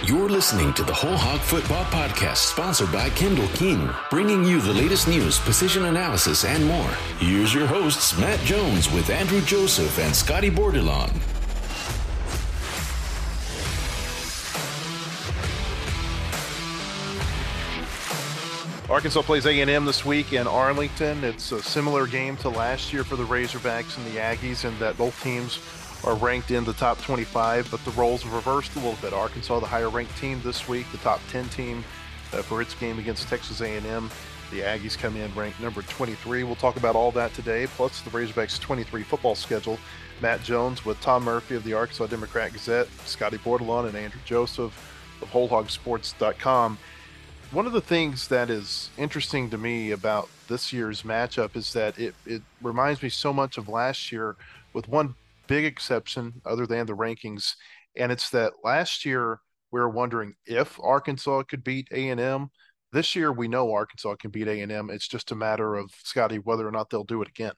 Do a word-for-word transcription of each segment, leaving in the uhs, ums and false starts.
You're listening to the Whole Hog Football Podcast, sponsored by Kendall King, bringing you the latest news, position analysis, and more. Here's your hosts, Matt Jones with Andrew Joseph and Scotty Bordelon. Arkansas plays A and M this week in Arlington. It's a similar game to last year for the Razorbacks and the Aggies in that both teams are ranked in the top twenty-five, but the roles have reversed a little bit. Arkansas, the higher-ranked team this week, the top ten team uh, for its game against Texas A and M. The Aggies come in ranked number twenty-three. We'll talk about all that today, plus the Razorbacks' twenty-three football schedule. Matt Jones with Tom Murphy of the Arkansas Democrat-Gazette, Scotty Bordelon, and Andrew Joseph of whole hog sports dot com. One of the things that is interesting to me about this year's matchup is that it, it reminds me so much of last year, with one big exception other than the rankings, and it's that last year we were wondering if Arkansas could beat A and M. This year we know Arkansas can beat A and M. It's just a matter of, Scotty, whether or not they'll do it again.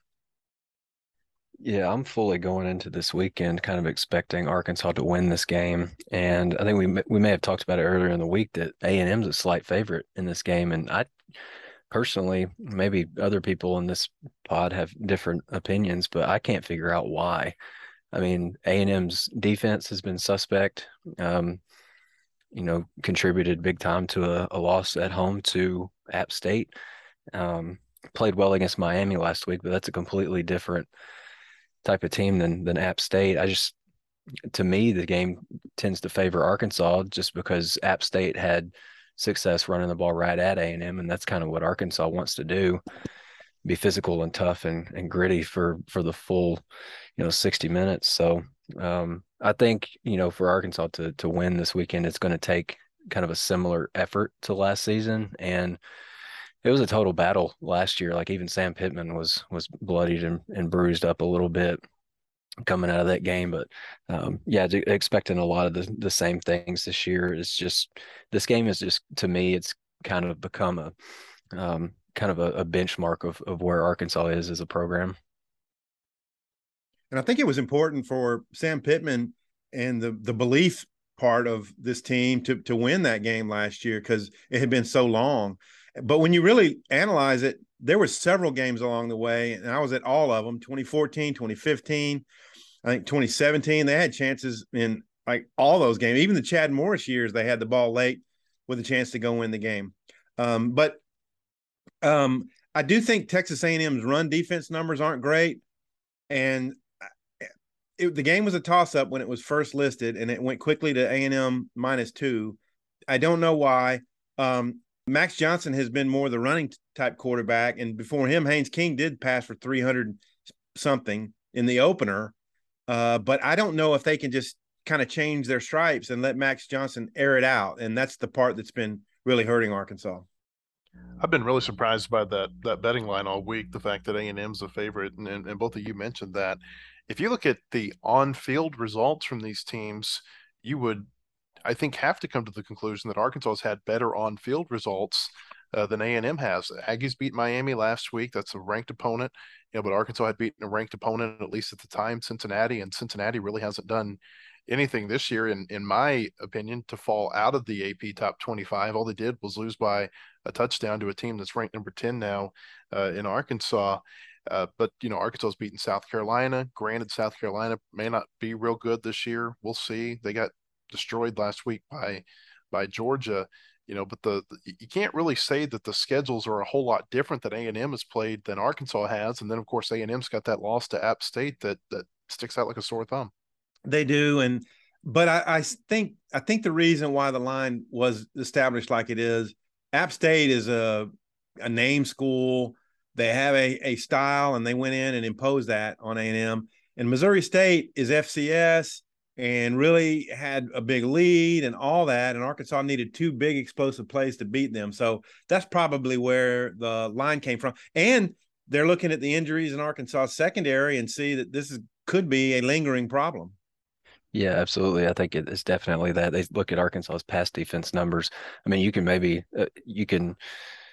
Yeah, I'm fully going into this weekend kind of expecting Arkansas to win this game. And I think we we may have talked about it earlier in the week that A and M's a slight favorite in this game. And I personally, maybe other people in this pod have different opinions, but I can't figure out why. I mean, A and M's defense has been suspect, um, you know, contributed big time to a, a loss at home to App State. Um, played well against Miami last week, but that's a completely different type of team than than App State. I just, to me, the game tends to favor Arkansas just because App State had success running the ball right at A and M, and that's kind of what Arkansas wants to do, be physical and tough and, and gritty for for the full, you know, sixty minutes. So um, I think, you know, for Arkansas to to win this weekend, it's going to take kind of a similar effort to last season. And it was a total battle last year. Like even Sam Pittman was was bloodied and, and bruised up a little bit coming out of that game. But um, yeah, expecting a lot of the, the same things this year. Is just, this game is just, to me, it's kind of become a um, kind of a, a benchmark of, of where Arkansas is as a program. And I think it was important for Sam Pittman and the the belief part of this team to to win that game last year, because it had been so long. But when you really analyze it, there were several games along the way, and I was at all of them, twenty fourteen, twenty fifteen, I think twenty seventeen. They had chances in like all those games. Even the Chad Morris years, they had the ball late with a chance to go win the game. Um, but um, I do think Texas A and M's run defense numbers aren't great. And it, the game was a toss-up when it was first listed, and it went quickly to A and M minus two. I don't know why. Um, Max Johnson has been more the running type quarterback, and before him, Haynes King did pass for three hundred something in the opener. Uh, but I don't know if they can just kind of change their stripes and let Max Johnson air it out, and that's the part that's been really hurting Arkansas. I've been really surprised by that that betting line all week, the fact that A and M's a favorite, and, and, and both of you mentioned that. If you look at the on-field results from these teams, you would, I think, have to come to the conclusion that Arkansas has had better on-field results uh, than A and M has. The Aggies beat Miami last week. That's a ranked opponent, you know, but Arkansas had beaten a ranked opponent, at least at the time, Cincinnati, and Cincinnati really hasn't done anything this year, in, in my opinion, to fall out of the A P top twenty-five. All they did was lose by a touchdown to a team that's ranked number ten now uh, in Arkansas. Uh, but, you know, Arkansas's beaten South Carolina. Granted, South Carolina may not be real good this year. We'll see. They got destroyed last week by by Georgia, you know, but the, the you can't really say that the schedules are a whole lot different that A and M has played than Arkansas has. And then, of course, A and M's got that loss to App State that that sticks out like a sore thumb. They do. And but I, I think I think the reason why the line was established like it is, App State is a a name school. They have a, a style, and they went in and imposed that on A and M. And Missouri State is F C S and really had a big lead and all that. And Arkansas needed two big explosive plays to beat them. So that's probably where the line came from. And they're looking at the injuries in Arkansas secondary and see that this is, could be a lingering problem. Yeah, absolutely. I think it's definitely that. They look at Arkansas's pass defense numbers. I mean, you can maybe uh, you can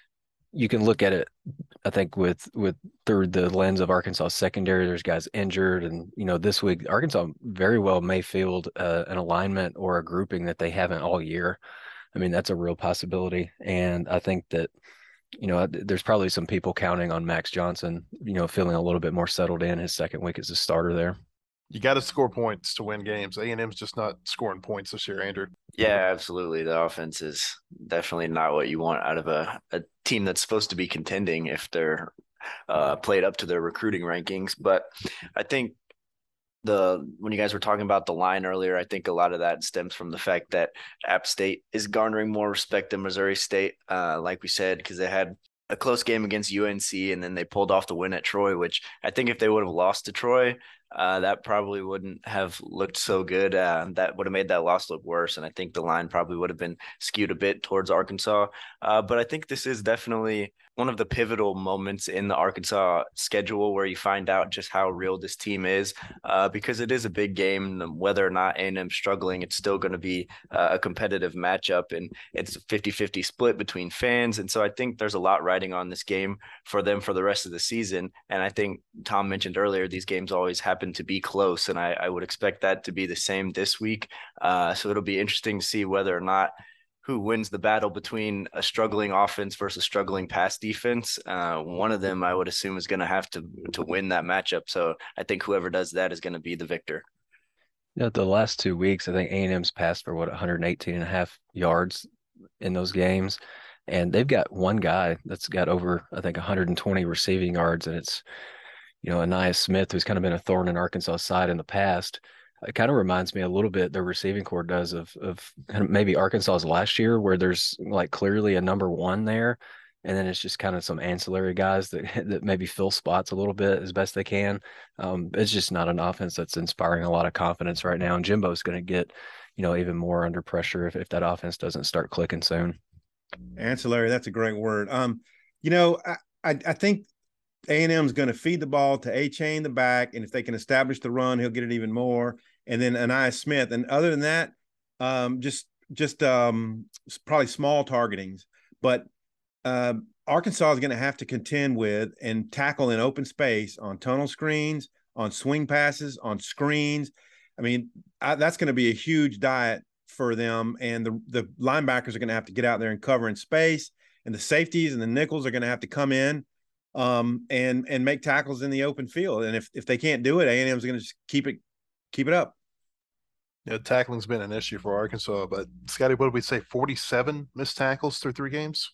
you can look at it, I think, with with through the lens of Arkansas secondary. There's guys injured, and you know, this week Arkansas very well may field uh, an alignment or a grouping that they haven't all year. I mean, that's a real possibility, and I think that you know there's probably some people counting on Max Johnson, you know, feeling a little bit more settled in his second week as a starter there. You got to score points to win games. A and M's just not scoring points this year, Andrew. Yeah, absolutely. The offense is definitely not what you want out of a, a team that's supposed to be contending if they're uh, played up to their recruiting rankings. But I think the when you guys were talking about the line earlier, I think a lot of that stems from the fact that App State is garnering more respect than Missouri State, uh, like we said, because they had a close game against U N C and then they pulled off the win at Troy, which I think if they would have lost to Troy, uh, that probably wouldn't have looked so good. Uh, that would have made that loss look worse. And I think the line probably would have been skewed a bit towards Arkansas. Uh, but I think this is definitely one of the pivotal moments in the Arkansas schedule where you find out just how real this team is, uh, because it is a big game. Whether or not A and M struggling, it's still going to be uh, a competitive matchup, and it's a fifty-fifty split between fans. And so I think there's a lot riding on this game for them for the rest of the season. And I think Tom mentioned earlier, these games always happen to be close, and I, I would expect that to be the same this week. Uh, so it'll be interesting to see whether or not who wins the battle between a struggling offense versus struggling pass defense. Uh, one of them, I would assume, is going to have to to win that matchup. So I think whoever does that is going to be the victor. Yeah, the last two weeks, I think A and M's passed for what one hundred eighteen and a half yards in those games, and they've got one guy that's got over, I think, one hundred twenty receiving yards, and it's, you know, Ainias Smith, who's kind of been a thorn in Arkansas' side in the past. It kind of reminds me a little bit, the receiving core does, of of kind of maybe Arkansas's last year, where there's like clearly a number one there, and then it's just kind of some ancillary guys that that maybe fill spots a little bit as best they can. Um, it's just not an offense that's inspiring a lot of confidence right now, and Jimbo's going to get, you know, even more under pressure if, if that offense doesn't start clicking soon. Ancillary, that's a great word. Um, you know, I I, I think A and M is going to feed the ball to A-Chain the back, and if they can establish the run, he'll get it even more. And then Ainias Smith. And other than that, um, just just um, probably small targetings. But uh, Arkansas is going to have to contend with and tackle in open space on tunnel screens, on swing passes, on screens. I mean, I, that's going to be a huge diet for them. And the, the linebackers are going to have to get out there and cover in space. And the safeties and the nickels are going to have to come in um, and and make tackles in the open field. And if if they can't do it, A and M is going to just keep it keep it up. Yeah, tackling's been an issue for Arkansas, but Scotty, what did we say? forty-seven missed tackles through three games?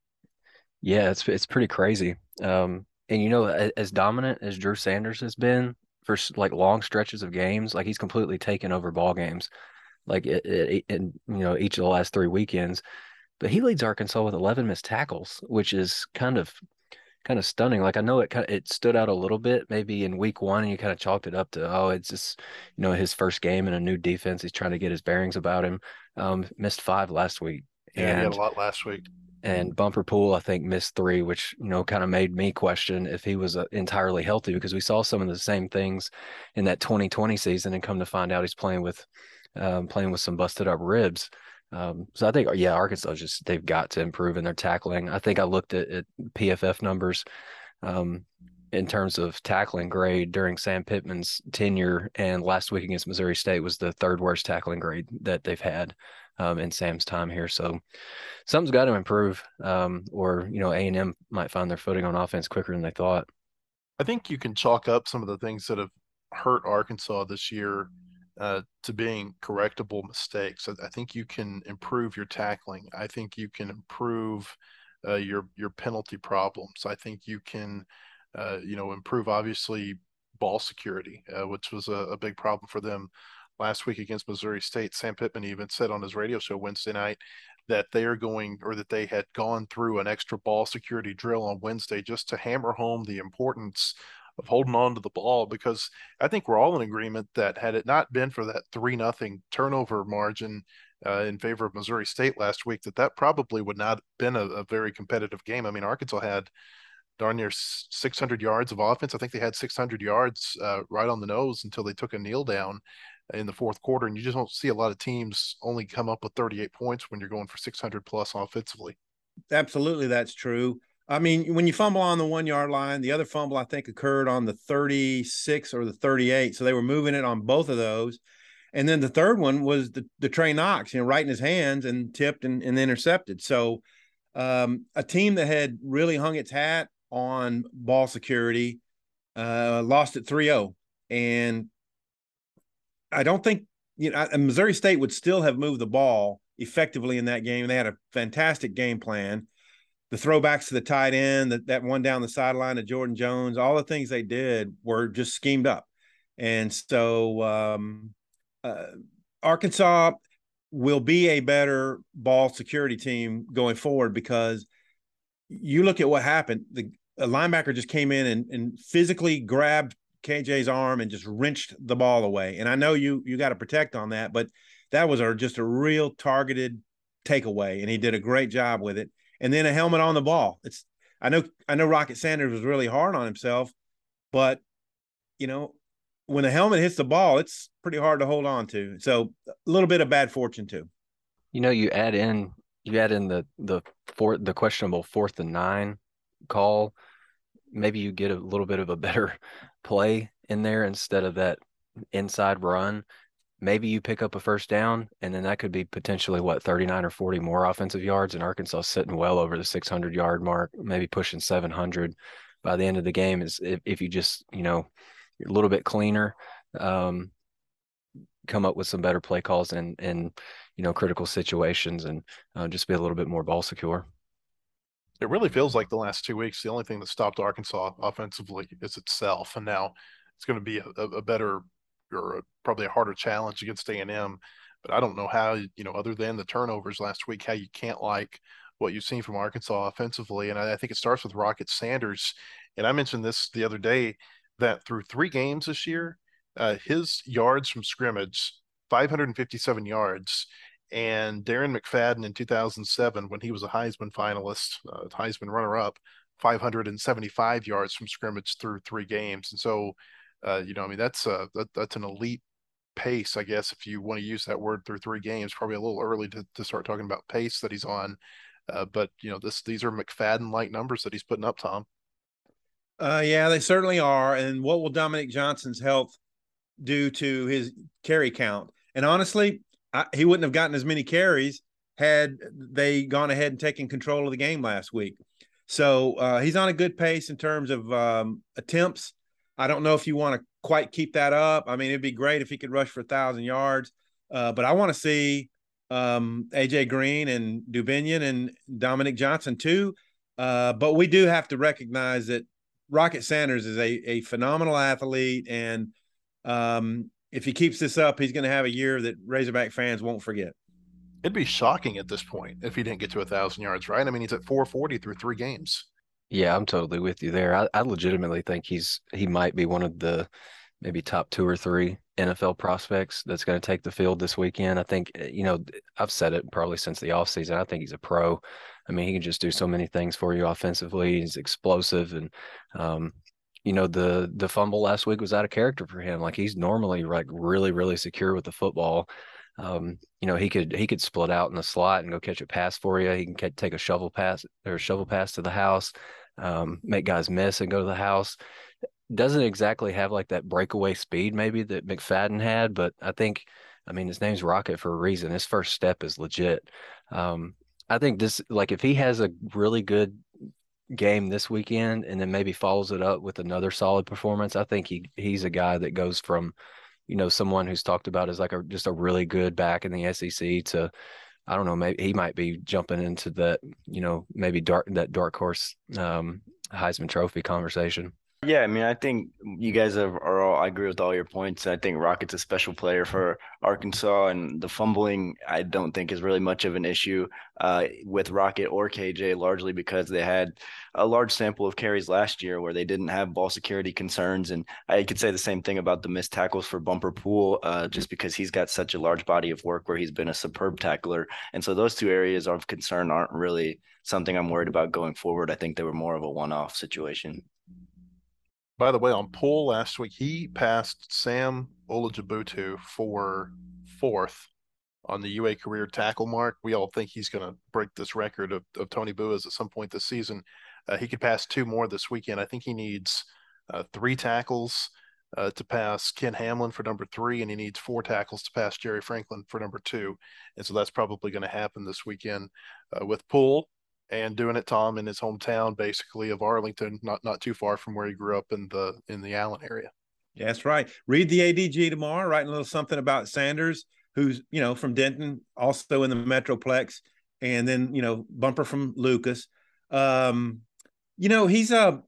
Yeah, it's it's pretty crazy. Um, and you know, as, as dominant as Drew Sanders has been for like long stretches of games, like he's completely taken over ball games, like it, it, in you know each of the last three weekends. But he leads Arkansas with eleven missed tackles, which is kind of kind of stunning. Like I know it kind of it stood out a little bit maybe in week one, and you kind of chalked it up to, oh, it's just, you know, his first game in a new defense. He's trying to get his bearings about him. Um, missed five last week. Yeah, and, he had a lot last week. And Bumper Pool, I think, missed three, which, you know, kind of made me question if he was uh, entirely healthy, because we saw some of the same things in that twenty twenty season, and come to find out he's playing with um, playing with some busted up ribs. Um, so I think, yeah, Arkansas just, they've got to improve in their tackling. I think I looked at, at P F F numbers um, in terms of tackling grade during Sam Pittman's tenure, and last week against Missouri State was the third worst tackling grade that they've had um, in Sam's time here. So something's got to improve, um, or, you know, A and M might find their footing on offense quicker than they thought. I think you can chalk up some of the things that have hurt Arkansas this year uh, to being correctable mistakes. I, I think you can improve your tackling. I think you can improve uh, your your penalty problems. I think you can, uh, you know, improve obviously ball security, uh, which was a, a big problem for them last week against Missouri State. Sam Pittman even said on his radio show Wednesday night that they are going, or that they had gone through an extra ball security drill on Wednesday just to hammer home the importance of holding on to the ball, because I think we're all in agreement that had it not been for that three nothing turnover margin uh, in favor of Missouri State last week, that that probably would not have been a, a very competitive game. I mean, Arkansas had darn near six hundred yards of offense. I think they had six hundred yards uh, right on the nose until they took a kneel down in the fourth quarter. And you just don't see a lot of teams only come up with thirty-eight points when you're going for six hundred plus offensively. Absolutely, that's true. I mean, when you fumble on the one yard line, the other fumble I think occurred on the thirty-six or the thirty-eight. So they were moving it on both of those. And then the third one was the, the Trey Knox, you know, right in his hands and tipped and, and intercepted. So um, a team that had really hung its hat on ball security uh, lost at three oh. And I don't think, you know, Missouri State would still have moved the ball effectively in that game. They had a fantastic game plan. The throwbacks to the tight end, that, that one down the sideline of Jordan Jones, all the things they did were just schemed up. And so um, uh, Arkansas will be a better ball security team going forward, because you look at what happened. The a linebacker just came in and, and physically grabbed K J's arm and just wrenched the ball away. And I know you you got to protect on that, but that was a, just a real targeted takeaway, and he did a great job with it. And then a helmet on the ball. It's I know I know Rocket Sanders was really hard on himself, but you know, when the helmet hits the ball, it's pretty hard to hold on to. So a little bit of bad fortune too. You know, you add in you add in the the four the questionable fourth and nine call. Maybe you get a little bit of a better play in there instead of that inside run. Maybe you pick up a first down, and then that could be potentially, what, thirty-nine or forty more offensive yards, and Arkansas sitting well over the six hundred yard mark, maybe pushing seven hundred by the end of the game. Is if, if you just, you know, you're a little bit cleaner, um, come up with some better play calls in, in you know, critical situations, and uh, just be a little bit more ball secure. It really feels like the last two weeks, the only thing that stopped Arkansas offensively is itself. And now it's going to be a, a better or a, probably a harder challenge against A and M. But I don't know how, you know, other than the turnovers last week, how you can't like what you've seen from Arkansas offensively. And I, I think it starts with Rocket Sanders. And I mentioned this the other day, that through three games this year, uh, his yards from scrimmage, five hundred fifty-seven yards. And Darren McFadden in two thousand seven, when he was a Heisman finalist, uh, Heisman runner-up, five hundred seventy-five yards from scrimmage through three games. And so, uh, you know, I mean, that's uh, that, that's an elite pace, I guess, if you want to use that word, through three games. Probably a little early to, to start talking about pace that he's on. Uh, but, you know, this these are McFadden-like numbers that he's putting up, Tom. Uh, yeah, they certainly are. And what will Dominic Johnson's health do to his carry count? And honestly, I, he wouldn't have gotten as many carries had they gone ahead and taken control of the game last week. So uh, he's on a good pace in terms of um, attempts. I don't know if you want to quite keep that up. I mean, it'd be great if he could rush for a thousand yards, uh, but I want to see um, A J Green and Dubinion and Dominic Johnson too. Uh, but we do have to recognize that Rocket Sanders is a, a phenomenal athlete, and um, if he keeps this up, he's going to have a year that Razorback fans won't forget. It'd be shocking at this point if he didn't get to a thousand yards, right? I mean, he's at four forty through three games. Yeah, I'm totally with you there. I, I legitimately think he's he might be one of the maybe top two or three N F L prospects that's going to take the field this weekend. I think, you know, I've said it probably since the offseason. I think he's a pro. I mean, he can just do so many things for you offensively. He's explosive, and um, you know, the the fumble last week was out of character for him. Like, he's normally like really, really secure with the football. Um, you know, he could he could split out in the slot and go catch a pass for you. He can take a shovel pass or a shovel pass to the house, um, make guys miss and go to the house. Doesn't exactly have like that breakaway speed maybe that McFadden had, but I think, I mean, his name's Rocket for a reason. His first step is legit. Um, I think this, like, if he has a really good game this weekend and then maybe follows it up with another solid performance, I think he he's a guy that goes from, you know, someone who's talked about as like a just a really good back in the S E C to, I don't know, maybe he might be jumping into that, you know, maybe dark that dark horse um, Heisman Trophy conversation. Yeah, I mean, I think you guys are, are all, I agree with all your points. I think Rocket's a special player for Arkansas, and the fumbling, I don't think is really much of an issue uh, with Rocket or K J, largely because they had a large sample of carries last year where they didn't have ball security concerns. And I could say the same thing about the missed tackles for Bumper Pool, uh, just because he's got such a large body of work where he's been a superb tackler. And so those two areas of concern aren't really something I'm worried about going forward. I think they were more of a one-off situation. By the way, on Poole last week, he passed Sam Olajibutu for fourth on the U A career tackle mark. We all think he's going to break this record of, of Tony Boas at some point this season. Uh, he could pass two more this weekend. I think he needs uh, three tackles uh, to pass Ken Hamlin for number three, and he needs four tackles to pass Jerry Franklin for number two. And so that's probably going to happen this weekend uh, with Poole and doing it, Tom, in his hometown, basically, of Arlington, not not too far from where he grew up in the in the Allen area. Yeah, that's right. Read the A D G tomorrow, writing a little something about Sanders, who's, you know, from Denton, also in the Metroplex, and then, you know, bumper from Lucas. Um, you know, he's a uh,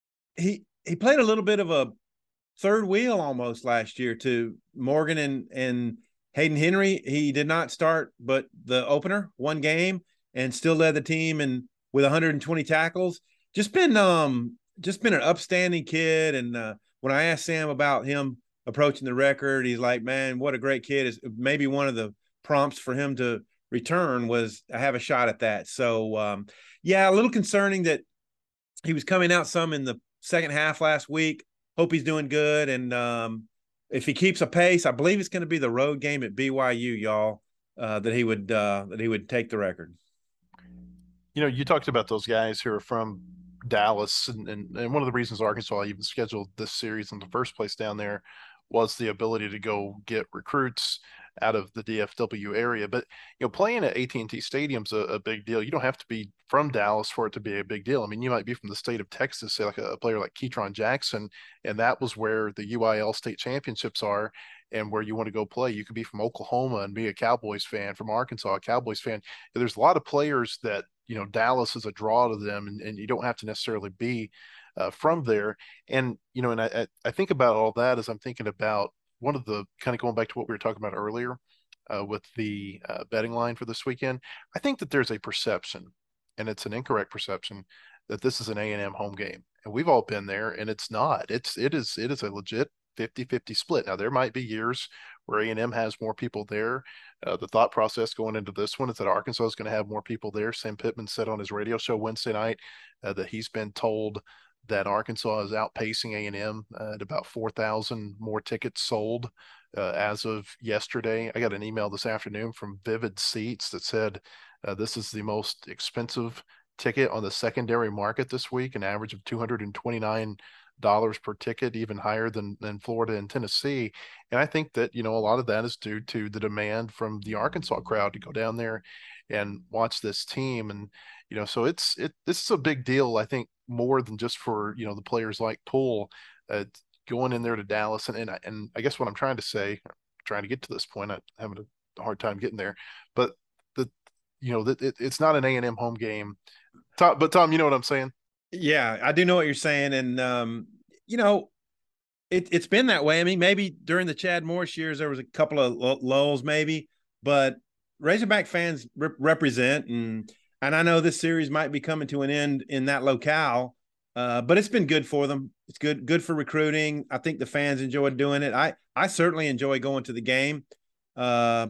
he he played a little bit of a third wheel almost last year to Morgan and and Hayden Henry. He did not start, but the opener, one game, and still led the team and with one hundred twenty tackles. Just been um just been an upstanding kid. And uh, when I asked Sam about him approaching the record, he's like, man, what a great kid. Is maybe one of the prompts for him to return was I have a shot at that. So um, yeah, a little concerning that he was coming out some in the second half last week. Hope he's doing good. And um, if he keeps a pace, I believe it's going to be the road game at B Y U, y'all, uh, that he would uh, that he would take the record. You know, you talked about those guys who are from Dallas, and, and, and one of the reasons Arkansas even scheduled this series in the first place down there was the ability to go get recruits out of the D F W area. But, you know, playing at A T and T Stadium's a, a big deal. You don't have to be from Dallas for it to be a big deal. I mean, you might be from the state of Texas, say like a, a player like Ketron Jackson, and that was where the U I L state championships are and where you want to go play. You could be from Oklahoma and be a Cowboys fan, from Arkansas, a Cowboys fan. There's a lot of players that, you know, Dallas is a draw to them, and, and you don't have to necessarily be uh, from there. And, you know, and I, I think about all that as I'm thinking about one of the kind of going back to what we were talking about earlier uh, with the uh, betting line for this weekend. I think that there's a perception, and it's an incorrect perception, that this is an A and M home game. And we've all been there, and it's not. It's it is it is a legit fifty-fifty split. Now, there might be years where A and M has more people there. Uh, the thought process going into this one is that Arkansas is going to have more people there. Sam Pittman said on his radio show Wednesday night uh, that he's been told that Arkansas is outpacing A and M uh, at about four thousand more tickets sold uh, as of yesterday. I got an email this afternoon from Vivid Seats that said uh, this is the most expensive ticket on the secondary market this week, an average of two hundred twenty-nine dollars per ticket, even higher than than Florida and Tennessee. And I think that, you know, a lot of that is due to the demand from the Arkansas crowd to go down there and watch this team. And, you know, so it's it this is a big deal, I think, more than just for, you know, the players like Poole uh, going in there to Dallas. And, and and I guess what I'm trying to say, trying to get to this point, I'm having a hard time getting there, but the you know that it, it's not an A and M home game. Tom, but Tom, you know what I'm saying? Yeah, I do know what you're saying. And, um, you know, it, it's been that way. I mean, maybe during the Chad Morris years, there was a couple of lulls maybe, but Razorback fans rep- represent. And, and I know this series might be coming to an end in that locale, uh, but it's been good for them. It's good, good for recruiting. I think the fans enjoy doing it. I, I certainly enjoy going to the game. Uh,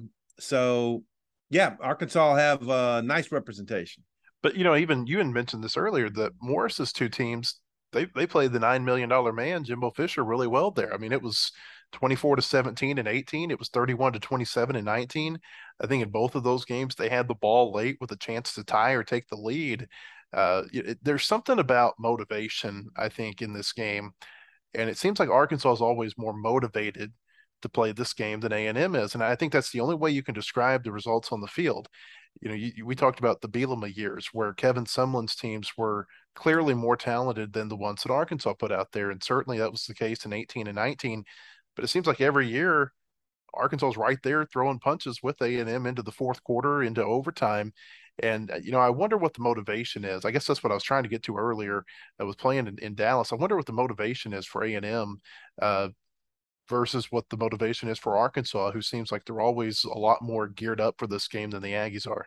so, yeah, Arkansas will have a nice representation. But, you know, even you had mentioned this earlier, that Morris's two teams, they they played the nine million dollar man, Jimbo Fisher, really well there. I mean, it was twenty-four to seventeen and eighteen. It was thirty-one to twenty-seven and nineteen. I think in both of those games, they had the ball late with a chance to tie or take the lead. Uh, it, there's something about motivation, I think, in this game. And it seems like Arkansas is always more motivated to play this game than A and M is. And I think that's the only way you can describe the results on the field. You know, you, we talked about the Bielema years where Kevin Sumlin's teams were clearly more talented than the ones that Arkansas put out there. And certainly that was the case in eighteen and nineteen. But it seems like every year Arkansas is right there throwing punches with A and M into the fourth quarter, into overtime. And, you know, I wonder what the motivation is. I guess that's what I was trying to get to earlier. I was playing in, in Dallas. I wonder what the motivation is for A and M uh, versus what the motivation is for Arkansas, who seems like they're always a lot more geared up for this game than the Aggies are.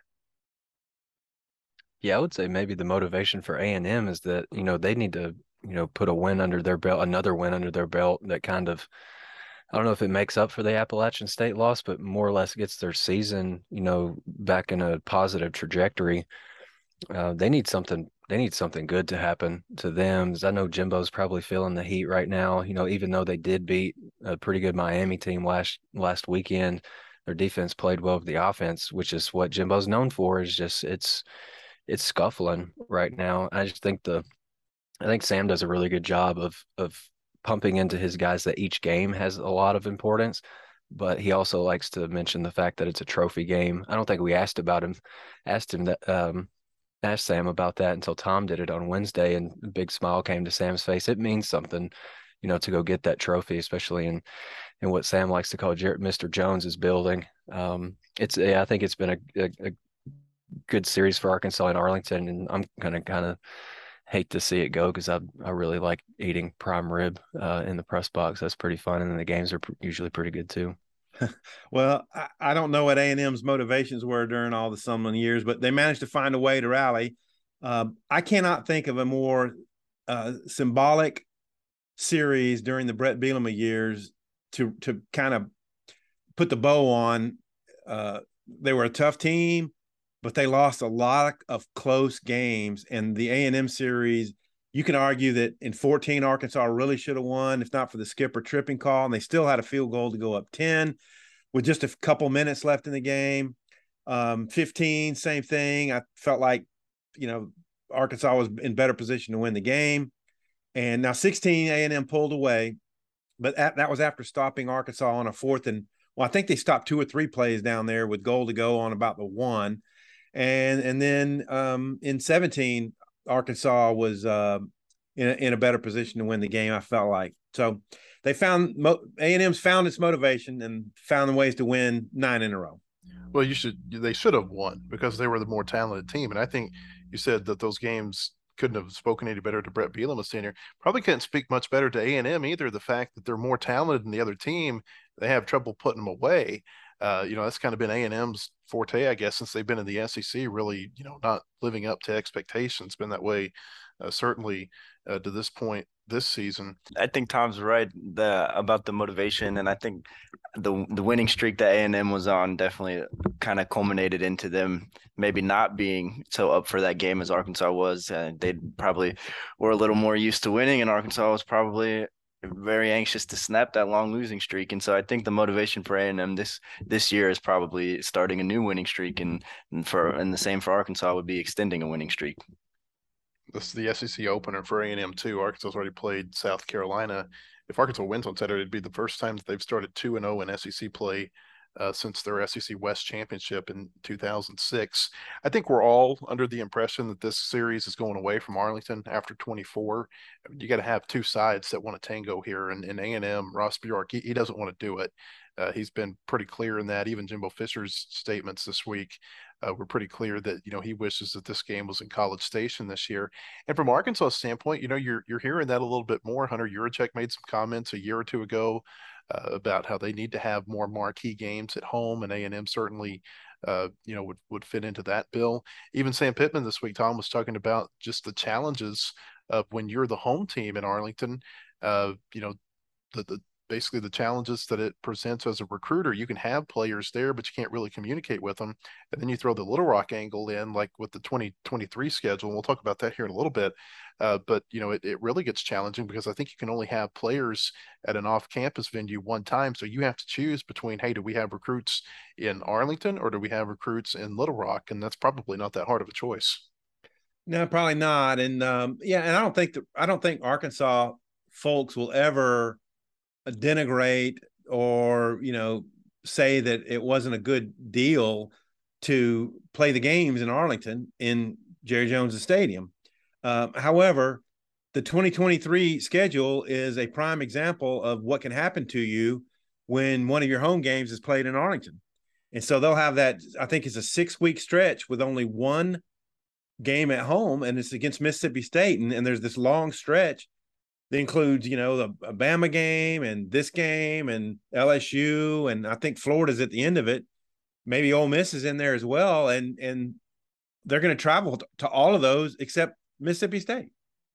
Yeah, I would say maybe the motivation for A and M is that, you know, they need to, you know, put a win under their belt, another win under their belt that kind of, I don't know if it makes up for the Appalachian State loss, but more or less gets their season, you know, back in a positive trajectory. Uh, they need something. They need something good to happen to them. I know Jimbo's probably feeling the heat right now. You know, even though they did beat a pretty good Miami team last last weekend, their defense played well with the offense, which is what Jimbo's known for. Is just it's it's scuffling right now. I just think the I think Sam does a really good job of of pumping into his guys that each game has a lot of importance, but he also likes to mention the fact that it's a trophy game. I don't think we asked about him, asked him that, um, asked Sam about that until Tom did it on Wednesday, and a big smile came to Sam's face. It means something, you know, to go get that trophy, especially in in what Sam likes to call Jer- Mister Jones's building. Um, it's yeah, I think it's been a, a, a good series for Arkansas and Arlington, and I'm gonna kind of hate to see it go because I I really like eating prime rib uh, in the press box. That's pretty fun, and then the games are pr- usually pretty good too. Well, I, I don't know what A and M's motivations were during all the Sumlin years, but they managed to find a way to rally. Uh, I cannot think of a more uh, symbolic series during the Brett Bielema years to to kind of put the bow on. Uh, they were a tough team, but they lost a lot of close games. And the A and M series, you can argue that in fourteen, Arkansas really should have won, if not for the skipper tripping call. And they still had a field goal to go up ten with just a couple minutes left in the game. Um, fifteen, same thing. I felt like, you know, Arkansas was in better position to win the game. And now sixteen, A and M pulled away, but that, that was after stopping Arkansas on a fourth and, well, I think they stopped two or three plays down there with goal to go on about the one. And and then um, in seventeen, Arkansas was uh, in, a, in a better position to win the game, I felt like. So they found A and M's found its motivation and found ways to win nine in a row. Well, you should they should have won because they were the more talented team. And I think you said that those games couldn't have spoken any better to Brett Bielema senior. Probably couldn't speak much better to A and M either. The fact that they're more talented than the other team, they have trouble putting them away. Uh, you know, that's kind of been A and M's forte, I guess, since they've been in the S E C, really, you know, not living up to expectations. Been that way, uh, certainly uh, to this point this season. I think Tom's right the, about the motivation, and I think the the winning streak that A and M was on definitely kind of culminated into them maybe not being so up for that game as Arkansas was. Uh, they probably were a little more used to winning, and Arkansas was probably very anxious to snap that long losing streak. And so I think the motivation for A and M this this year is probably starting a new winning streak, and, and for and the same for Arkansas would be extending a winning streak. This is the S E C opener for A and M too. Arkansas's already played South Carolina. If Arkansas wins on Saturday, it'd be the first time that they've started two and zero in S E C play uh, since their S E C West championship in two thousand six. I think we're all under the impression that this series is going away from Arlington after twenty-four. You got to have two sides that want to tango here, and in A and M, Ross Bjork, he, he doesn't want to do it. Uh, he's been pretty clear in that. Even Jimbo Fisher's statements this week uh, were pretty clear that, you know, he wishes that this game was in College Station this year. And from Arkansas' standpoint, you know, you're you're hearing that a little bit more. Hunter Yurachek made some comments a year or two ago uh, about how they need to have more marquee games at home, and A and M certainly, uh, you know, would would fit into that bill. Even Sam Pittman this week, Tom was talking about just the challenges of when you're the home team in Arlington. Uh, you know, the the basically the challenges that it presents as a recruiter. You can have players there, but you can't really communicate with them. And then you throw the Little Rock angle in, like with the twenty twenty-three schedule. And we'll talk about that here in a little bit. Uh, but, you know, it, it really gets challenging because I think you can only have players at an off-campus venue one time. So you have to choose between, hey, do we have recruits in Arlington or do we have recruits in Little Rock? And that's probably not that hard of a choice. No, probably not. And um, yeah, and I don't think that I don't think Arkansas folks will ever denigrate or, you know, say that it wasn't a good deal to play the games in Arlington in Jerry Jones Stadium. Uh, however, the twenty twenty-three schedule is a prime example of what can happen to you when one of your home games is played in Arlington. And so they'll have that, I think it's a six week stretch with only one game at home, and it's against Mississippi State. And, and there's this long stretch that includes, you know, the Bama game and this game and L S U, and I think Florida's at the end of it. Maybe Ole Miss is in there as well, and and they're going to travel to all of those except Mississippi State.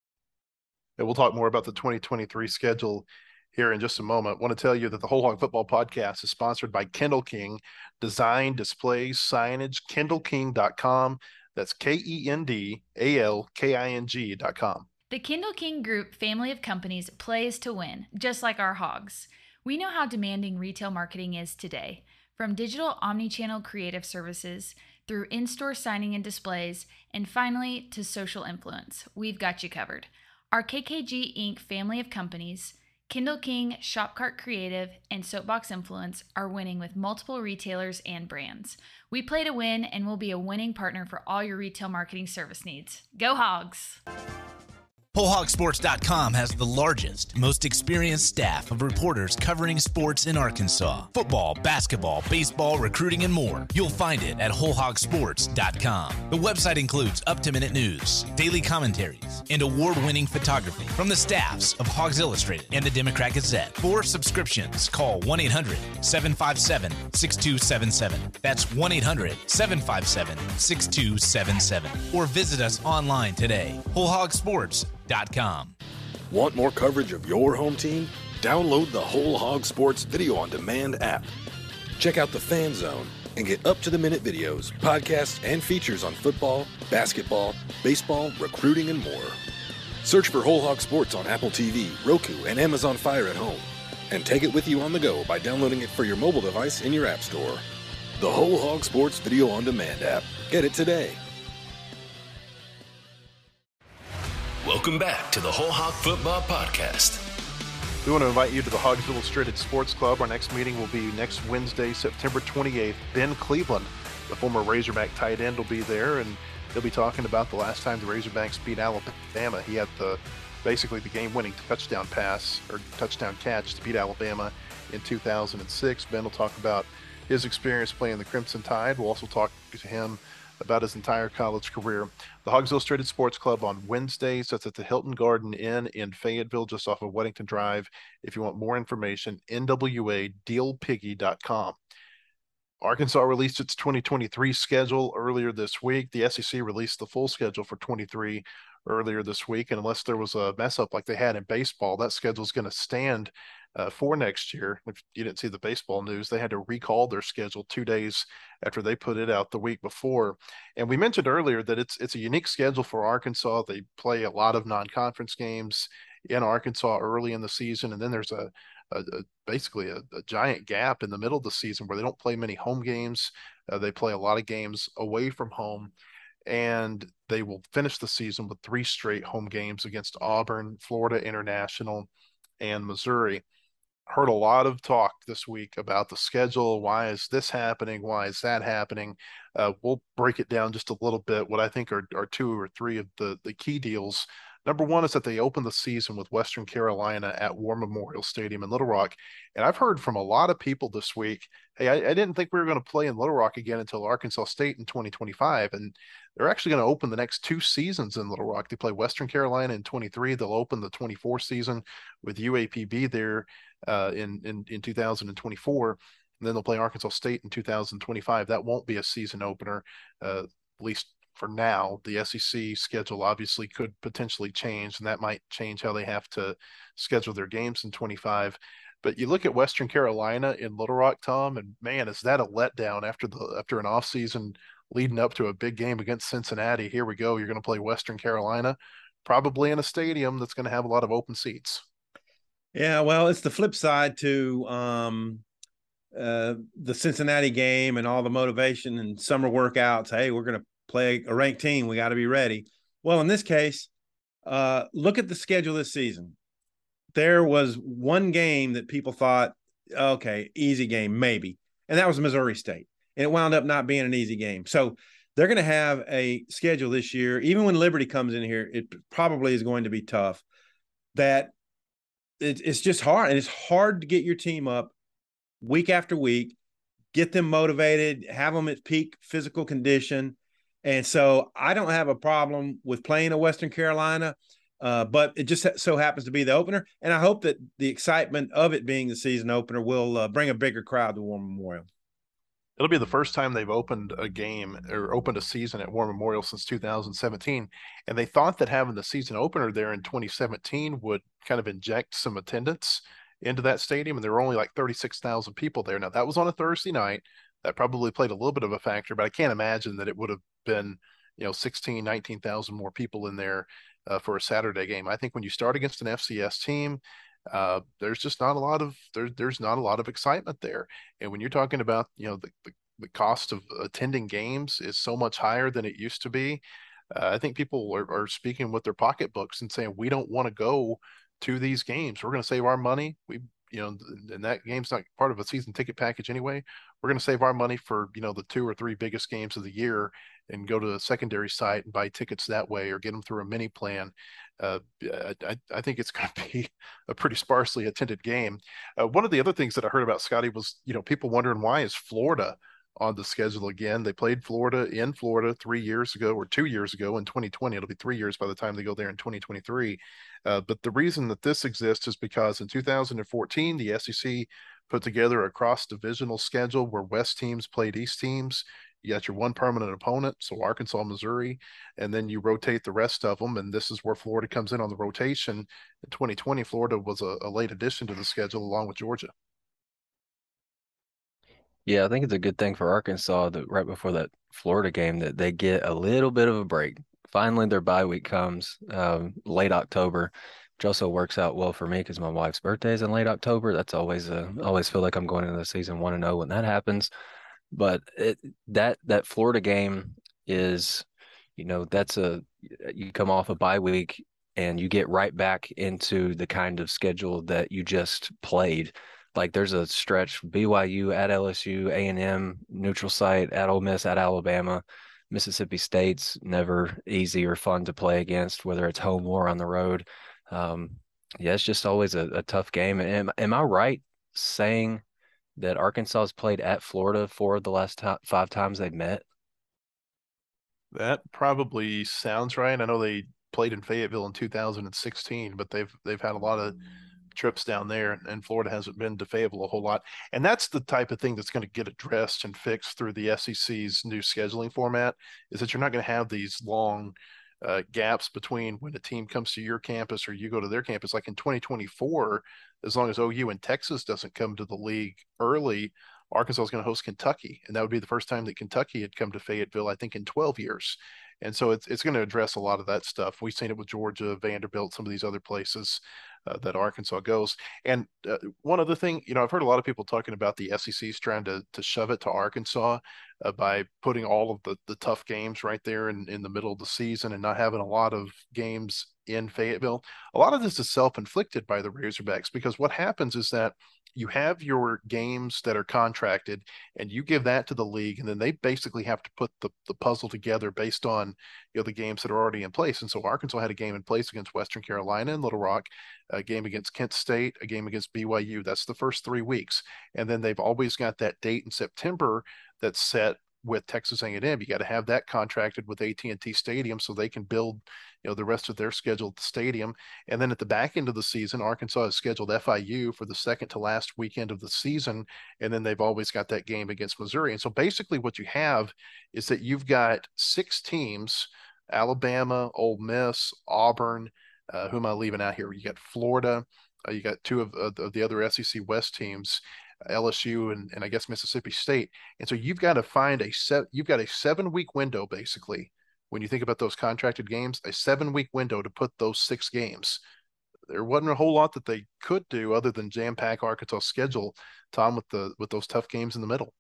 And we'll talk more about the twenty twenty-three schedule here in just a moment. I want to tell you that the Whole Hog Football Podcast is sponsored by Kendall King Design, Displays, Signage, kendall king dot com. That's K E N D A L K I N G dot com. The Kendall King Group family of companies plays to win, just like our hogs. We know how demanding retail marketing is today. From digital omnichannel creative services through in-store signing and displays, and finally to social influence, we've got you covered. Our K K G Incorporated family of companies, Kindle King, Shopcart Creative, and Soapbox Influence are winning with multiple retailers and brands. We play to win and will be a winning partner for all your retail marketing service needs. Go Hogs! Whole Hog Sports dot com has the largest, most experienced staff of reporters covering sports in Arkansas. Football, basketball, baseball, recruiting, and more. You'll find it at Whole Hog Sports dot com. The website includes up-to-minute news, daily commentaries, and award-winning photography from the staffs of Hogs Illustrated and the Democrat Gazette. For subscriptions, call one eight hundred seven five seven six two seven seven. That's one eight hundred seven five seven six two seven seven. Or visit us online today, Whole Hog Sports dot com. Want more coverage of your home team? Download the Whole Hog Sports Video on Demand app. Check out the Fan Zone and get up-to-the-minute videos, podcasts, and features on football, basketball, baseball, recruiting, and more. Search for Whole Hog Sports on Apple T V, Roku, and Amazon Fire at home. And take it with you on the go by downloading it for your mobile device in your app store. The Whole Hog Sports Video on Demand app. Get it today. Welcome back to the Whole Hog Football Podcast. We want to invite you to the Hogs Illustrated Sports Club. Our next meeting will be next Wednesday, September twenty-eighth. Ben Cleveland, the former Razorback tight end, will be there, and he'll be talking about the last time the Razorbacks beat Alabama. He had the basically the game-winning touchdown pass or touchdown catch to beat Alabama in two thousand six. Ben will talk about his experience playing the Crimson Tide. We'll also talk to him about his entire college career. The Hogs Illustrated Sports Club on Wednesdays. That's at the Hilton Garden Inn in Fayetteville, just off of Weddington Drive. If you want more information, N W A deal piggy dot com. Arkansas released its twenty twenty-three schedule earlier this week. The S E C released the full schedule for twenty-three earlier this week. And unless there was a mess up like they had in baseball, that schedule is going to stand Uh, for next year. If you didn't see the baseball news, they had to recall their schedule two days after they put it out the week before. And we mentioned earlier that it's it's a unique schedule for Arkansas. They play a lot of non-conference games in Arkansas early in the season, and then there's a, a, a basically a, a giant gap in the middle of the season where they don't play many home games. Uh, they play a lot of games away from home, and they will finish the season with three straight home games against Auburn, Florida International, and Missouri. Heard a lot of talk this week about the schedule. Why is this happening? Why is that happening? Uh, we'll break it down just a little bit. What I think are, are two or three of the, the key deals. Number one is that they opened the season with Western Carolina at War Memorial Stadium in Little Rock. And I've heard from a lot of people this week, hey, I, I didn't think we were going to play in Little Rock again until Arkansas State in twenty twenty-five. And they're actually going to open the next two seasons in Little Rock. They play Western Carolina in twenty-three. They'll open the twenty-four season with U A P B there uh, in, in, in two thousand twenty-four. And then they'll play Arkansas State in two thousand twenty-five. That won't be a season opener, uh, at least for now. The S E C schedule obviously could potentially change, and that might change how they have to schedule their games in twenty-five. But you look at Western Carolina in Little Rock, Tom, and man, is that a letdown after the after an offseason leading up to a big game against Cincinnati. Here we go. You're going to play Western Carolina, probably in a stadium that's going to have a lot of open seats. Yeah, well, it's the flip side to um, uh, the Cincinnati game and all the motivation and summer workouts. Hey, we're going to play a ranked team. We got to be ready. Well, in this case, uh, look at the schedule this season. There was one game that people thought, okay, easy game, maybe. And that was Missouri State. And it wound up not being an easy game. So they're going to have a schedule this year. Even when Liberty comes in here, it probably is going to be tough. That it, it's just hard. And it's hard to get your team up week after week, get them motivated, have them at peak physical condition. And so I don't have a problem with playing a Western Carolina, uh, but it just so happens to be the opener. And I hope that the excitement of it being the season opener will uh, bring a bigger crowd to War Memorial. It'll be the first time they've opened a game or opened a season at War Memorial since two thousand seventeen. And they thought that having the season opener there in twenty seventeen would kind of inject some attendance into that stadium. And there were only like thirty-six thousand people there. Now, that was on a Thursday night. That probably played a little bit of a factor, but I can't imagine that it would have been, you know, sixteen, nineteen thousand more people in there uh, for a Saturday game. I think when you start against an F C S team, uh, there's just not a lot of there, there's not a lot of excitement there. And when you're talking about, you know, the, the, the cost of attending games is so much higher than it used to be. Uh, I think people are, are speaking with their pocketbooks and saying, we don't want to go to these games. We're going to save our money. We, you know, and that game's not part of a season ticket package anyway. We're going to save our money for, you know, the two or three biggest games of the year and go to a secondary site and buy tickets that way, or get them through a mini plan. Uh, I, I think it's going to be a pretty sparsely attended game. Uh, one of the other things that I heard about, Scotty, was, you know, people wondering, why is Florida on the schedule again? They played Florida in Florida three years ago or two years ago in twenty twenty. It'll be three years by the time they go there in twenty twenty-three. Uh, but the reason that this exists is because in two thousand fourteen, the S E C put together a cross-divisional schedule where West teams played East teams. You got your one permanent opponent, so Arkansas, Missouri, and then you rotate the rest of them. And this is where Florida comes in on the rotation. In twenty twenty, Florida was a, a late addition to the schedule along with Georgia. Yeah, I think it's a good thing for Arkansas that right before that Florida game that they get a little bit of a break. Finally, their bye week comes um, late October, which also works out well for me because my wife's birthday is in late October. That's always a, always feel like I'm going into the season one and oh when that happens. But it, that that Florida game is, you know, that's a you come off a bye week and you get right back into the kind of schedule that you just played. Like there's a stretch, B Y U at L S U, A and M, neutral site, at Ole Miss, at Alabama, Mississippi State's never easy or fun to play against, whether it's home or on the road. Um, yeah, it's just always a, a tough game. Am, am I right saying that Arkansas has played at Florida for the last t- five times they've met? That probably sounds right. I know they played in Fayetteville in two thousand sixteen, but they've they've had a lot of trips down there, and Florida hasn't been to Fayetteville a whole lot. And that's the type of thing that's going to get addressed and fixed through the S E C's new scheduling format, is that you're not going to have these long uh, gaps between when a team comes to your campus or you go to their campus. Like in twenty twenty-four, as long as O U and Texas doesn't come to the league early, Arkansas is going to host Kentucky. And that would be the first time that Kentucky had come to Fayetteville, I think, in twelve years. And so it's it's going to address a lot of that stuff. We've seen it with Georgia, Vanderbilt, some of these other places uh, that Arkansas goes. And uh, one other thing, you know, I've heard a lot of people talking about the S E C's trying to to shove it to Arkansas uh, by putting all of the the tough games right there in, in the middle of the season and not having a lot of games in Fayetteville. A lot of this is self-inflicted by the Razorbacks, because what happens is that you have your games that are contracted and you give that to the league, and then they basically have to put the, the puzzle together based on, you know, the games that are already in place. And so Arkansas had a game in place against Western Carolina and Little Rock, a game against Kent State, a game against B Y U. That's the first three weeks. And then they've always got that date in September that's set with Texas A and M. You got to have that contracted with A T and T Stadium so they can build, you know, the rest of their schedule at the stadium. And then at the back end of the season, Arkansas has scheduled F I U for the second to last weekend of the season. And then they've always got that game against Missouri. And so basically what you have is that you've got six teams: Alabama, Ole Miss, Auburn, uh, who am I leaving out here? You got Florida, uh, you got two of, uh, of the other S E C West teams, L S U and, and I guess Mississippi State. And so you've got to find a set, you've got a seven week window, basically, when you think about those contracted games, a seven week window to put those six games. There wasn't a whole lot that they could do other than jam pack Arkansas' schedule, Tom, with the with those tough games in the middle.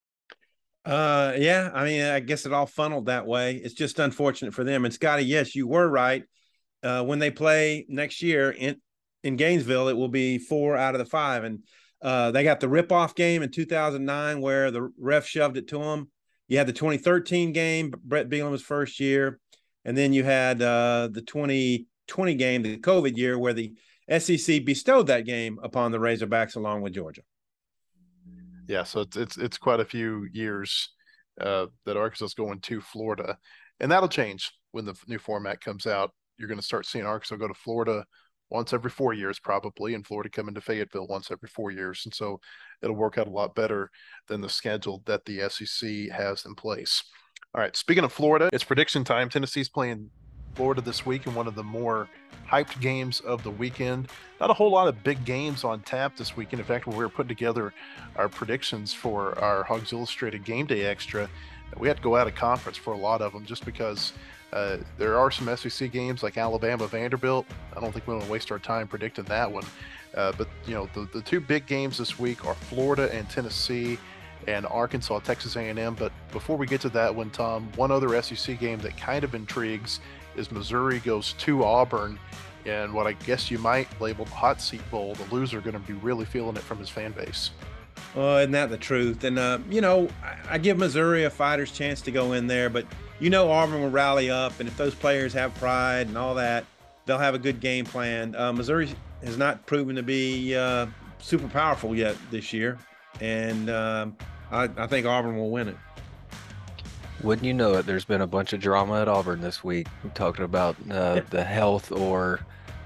Uh, yeah, I mean, I guess it all funneled that way. It's just unfortunate for them. And Scotty, yes, you were right. Uh, when they play next year in in Gainesville, it will be four out of the five. And uh, they got the rip-off game in two thousand nine where the ref shoved it to them. You had the twenty thirteen game, Brett Bielema's first year. And then you had uh, the twenty twenty game, the COVID year, where the S E C bestowed that game upon the Razorbacks along with Georgia. Yeah, so it's it's it's quite a few years uh, that Arkansas is going to Florida, and that'll change when the new format comes out. You're going to start seeing Arkansas go to Florida once every four years, probably, and Florida come into Fayetteville once every four years, and so it'll work out a lot better than the schedule that the S E C has in place. All right, speaking of Florida, it's prediction time. Tennessee's playing Florida this week in one of the more hyped games of the weekend. Not a whole lot of big games on tap this weekend. In fact, when we were putting together our predictions for our Hogs Illustrated Game Day Extra, we had to go out of conference for a lot of them just because uh, there are some S E C games like Alabama, Vanderbilt. I don't think we want to waste our time predicting that one. Uh, but, you know, the, the two big games this week are Florida and Tennessee and Arkansas, Texas A and M. But before we get to that one, Tom, one other S E C game that kind of intrigues is Missouri goes to Auburn in what I guess you might label the hot seat bowl. The loser going to be really feeling it from his fan base. Well, isn't that the truth? And, uh, you know, I, I give Missouri a fighter's chance to go in there, but you know Auburn will rally up, and if those players have pride and all that, they'll have a good game plan. Uh, Missouri has not proven to be uh, super powerful yet this year, and um, I, I think Auburn will win it. Wouldn't you know it, there's been a bunch of drama at Auburn this week. We're talking about uh, Yeah. the health or,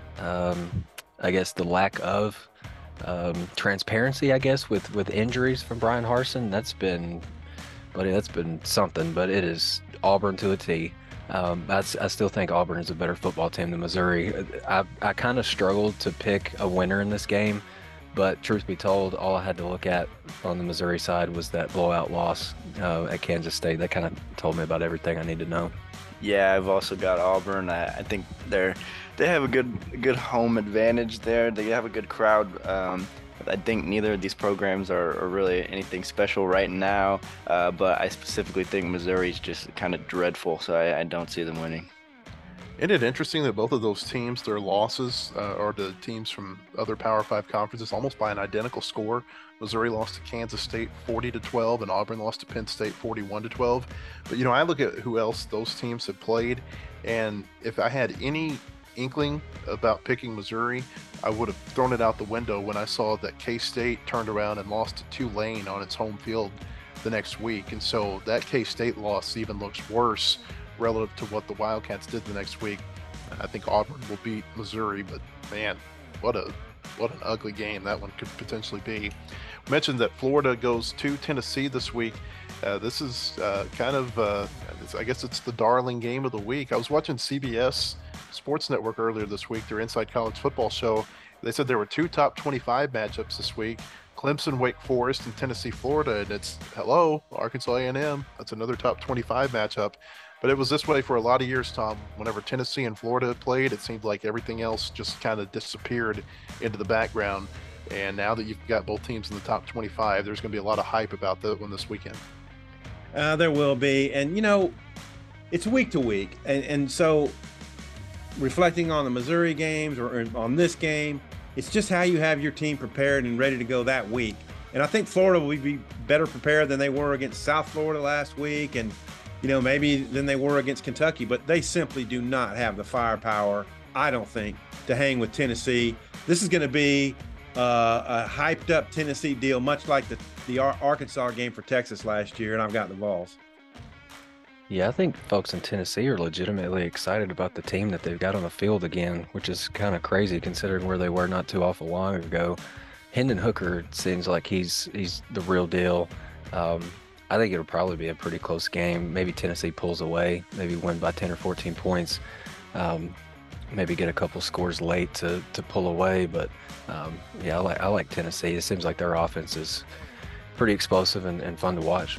um, I guess, the lack of um, transparency, I guess, with, with injuries from Brian Harsin. That's been, buddy, that's been something, but it is Auburn to a T. Um, I, I still think Auburn is a better football team than Missouri. I, I kind of struggled to pick a winner in this game, but truth be told, all I had to look at on the Missouri side was that blowout loss uh, at Kansas State. That kind of told me about everything I need to know. Yeah, I've also got Auburn. I, I think they're they have a good good home advantage there. They have a good crowd. Um, I think neither of these programs are, are really anything special right now, uh, but I specifically think Missouri's just kind of dreadful, so I, I don't see them winning. Isn't it interesting that both of those teams, their losses uh, are to teams from other Power Five conferences almost by an identical score? Missouri lost to Kansas State forty to twelve, and Auburn lost to Penn State forty-one to twelve. But, you know, I look at who else those teams have played, and if I had any inkling about picking Missouri, I would have thrown it out the window when I saw that K-State turned around and lost to Tulane on its home field the next week. And so that K-State loss even looks worse relative to what the Wildcats did the next week. I think Auburn will beat Missouri, but man, what a what an ugly game that one could potentially be. We mentioned that Florida goes to Tennessee this week. Uh, this is uh, kind of, uh, I guess it's the darling game of the week. I was watching C B S Sports Network earlier this week, their Inside College Football show. They said there were two top twenty-five matchups this week: Clemson, Wake Forest, and Tennessee, Florida. And it's, hello, Arkansas A and M. That's another top twenty-five matchup. But it was this way for a lot of years, Tom. Whenever Tennessee and Florida played, it seemed like everything else just kind of disappeared into the background. And now that you've got both teams in the top twenty-five, there's going to be a lot of hype about that one this weekend. Uh, there will be. And, you know, it's week to week. And, and so reflecting on the Missouri games or on this game, it's just how you have your team prepared and ready to go that week. And I think Florida will be better prepared than they were against South Florida last week, and, you know, maybe than they were against Kentucky, but they simply do not have the firepower, I don't think, to hang with Tennessee. This is going to be uh, a hyped up Tennessee deal, much like the, the Ar- Arkansas game for Texas last year, and I've got the Vols. Yeah, I think folks in Tennessee are legitimately excited about the team that they've got on the field again, which is kind of crazy considering where they were not too awful long ago. Hendon Hooker seems like he's he's the real deal. Um, I think it'll probably be a pretty close game. Maybe Tennessee pulls away, maybe win by ten or fourteen points, um, maybe get a couple scores late to to pull away. But um, yeah, I like I like Tennessee. It seems like their offense is pretty explosive and, and fun to watch.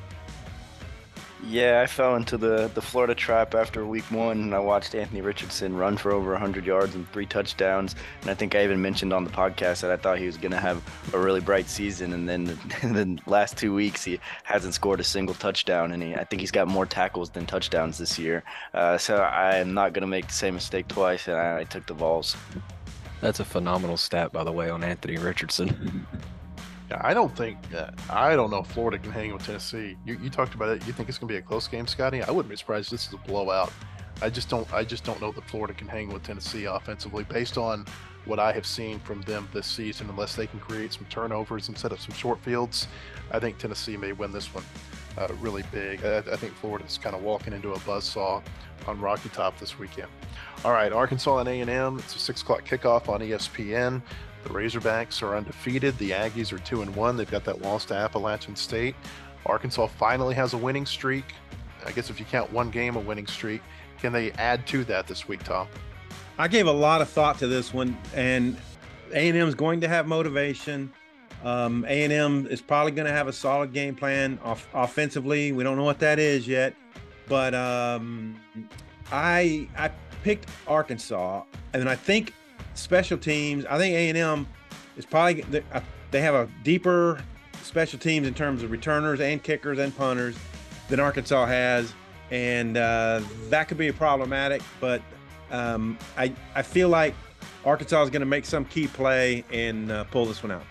Yeah, I fell into the, the Florida trap after week one, and I watched Anthony Richardson run for over one hundred yards and three touchdowns. And I think I even mentioned on the podcast that I thought he was going to have a really bright season. And then in the last two weeks, he hasn't scored a single touchdown. And he, I think he's got more tackles than touchdowns this year. Uh, so I am not going to make the same mistake twice, and I, I took the Vols. That's a phenomenal stat, by the way, on Anthony Richardson. Yeah, I don't think uh, I don't know if Florida can hang with Tennessee. You, you talked about it. You think it's going to be a close game, Scotty? I wouldn't be surprised if this is a blowout. I just don't. I just don't know that Florida can hang with Tennessee offensively, based on what I have seen from them this season. Unless they can create some turnovers and set up some short fields, I think Tennessee may win this one uh, really big. I, I think Florida's kind of walking into a buzzsaw on Rocky Top this weekend. All right, Arkansas and A and M. It's a six o'clock kickoff on E S P N. The Razorbacks are undefeated. The Aggies are two and one. They've got that loss to Appalachian State. Arkansas finally has a winning streak. I guess if you count one game a winning streak, can they add to that this week, Tom? I gave a lot of thought to this one, and A and M is going to have motivation. Um, A and M is probably going to have a solid game plan off- offensively. We don't know what that is yet, but um, I I picked Arkansas, and I think special teams, I think A and M is probably they have a deeper special teams in terms of returners and kickers and punters than Arkansas has, and uh, that could be problematic. But um, I I feel like Arkansas is going to make some key play and uh, pull this one out.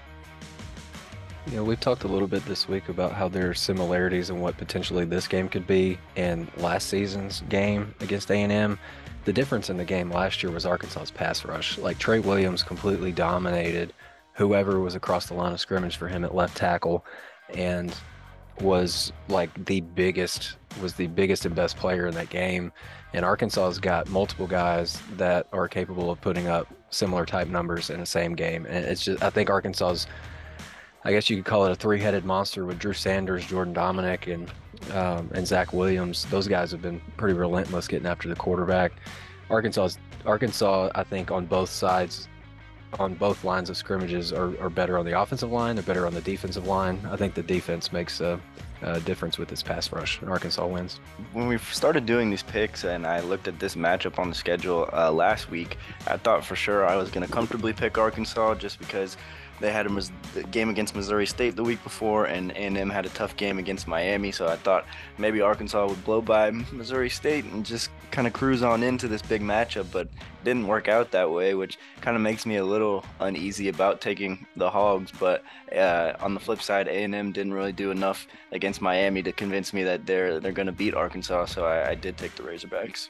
You know, we've talked a little bit this week about how there are similarities in what potentially this game could be and last season's game against A and M. The difference in the game last year was Arkansas's pass rush. Like, Trey Williams completely dominated whoever was across the line of scrimmage for him at left tackle, and was like the biggest was the biggest and best player in that game. And Arkansas's got multiple guys that are capable of putting up similar type numbers in the same game. And it's just, I think Arkansas's, I guess you could call it a three-headed monster with Drew Sanders, Jordan Dominic, and um, and Zach Williams. Those guys have been pretty relentless getting after the quarterback. Arkansas's Arkansas, I think, on both sides, on both lines of scrimmages, are, are better on the offensive line. They're better on the defensive line. I think the defense makes a, a difference with this pass rush, and Arkansas wins. When we started doing these picks and I looked at this matchup on the schedule uh, last week, I thought for sure I was going to comfortably pick Arkansas just because they had a game against Missouri State the week before, and A and M had a tough game against Miami, so I thought maybe Arkansas would blow by Missouri State and just kind of cruise on into this big matchup, but it didn't work out that way, which kind of makes me a little uneasy about taking the Hogs. But uh, on the flip side, A and M didn't really do enough against Miami to convince me that they're they're going to beat Arkansas, so I, I did take the Razorbacks.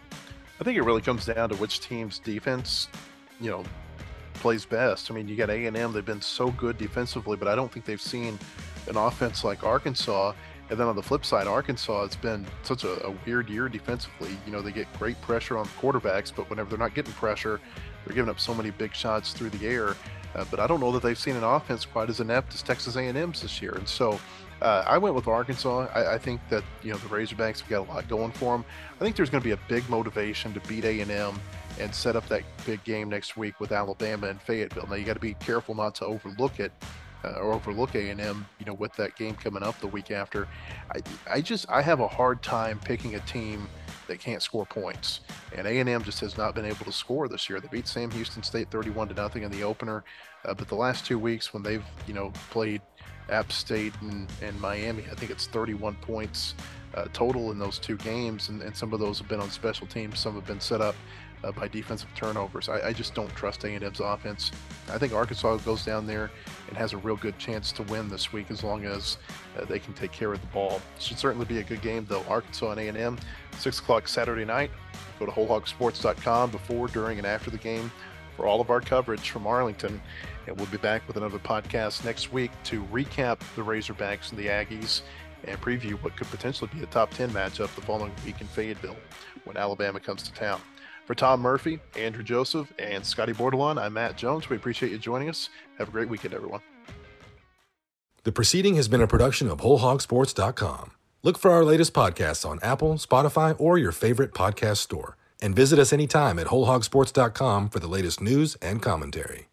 I think it really comes down to which team's defense, you know, plays best. I mean, you got A and M, they've been so good defensively, but I don't think they've seen an offense like Arkansas. And then on the flip side, Arkansas has been such a, a weird year defensively. You know, they get great pressure on the quarterbacks, but whenever they're not getting pressure, they're giving up so many big shots through the air. Uh, but I don't know that they've seen an offense quite as inept as Texas A and M's this year. And so uh, I went with Arkansas. I, I think that, you know, the Razorbacks have got a lot going for them. I think there's going to be a big motivation to beat A and M and set up that big game next week with Alabama and Fayetteville. Now, you got to be careful not to overlook it uh, or overlook A and M, you know, with that game coming up the week after. I, I just, I have a hard time picking a team that can't score points. And A and M just has not been able to score this year. They beat Sam Houston State thirty-one to nothing in the opener. Uh, but the last two weeks when they've, you know, played App State and, and Miami, I think it's thirty-one points uh, total in those two games. And, and some of those have been on special teams. Some have been set up Uh, by defensive turnovers. I, I just don't trust A and M's offense. I think Arkansas goes down there and has a real good chance to win this week as long as uh, they can take care of the ball. Should certainly be a good game though. Arkansas and A and M, six o'clock Saturday night. Go to whole hog sports dot com before, during, and after the game for all of our coverage from Arlington. And we'll be back with another podcast next week to recap the Razorbacks and the Aggies and preview what could potentially be a top ten matchup the following week in Fayetteville when Alabama comes to town. For Tom Murphy, Andrew Joseph, and Scotty Bordelon, I'm Matt Jones. We appreciate you joining us. Have a great weekend, everyone. The proceeding has been a production of whole hog sports dot com. Look for our latest podcasts on Apple, Spotify, or your favorite podcast store. And visit us anytime at whole hog sports dot com for the latest news and commentary.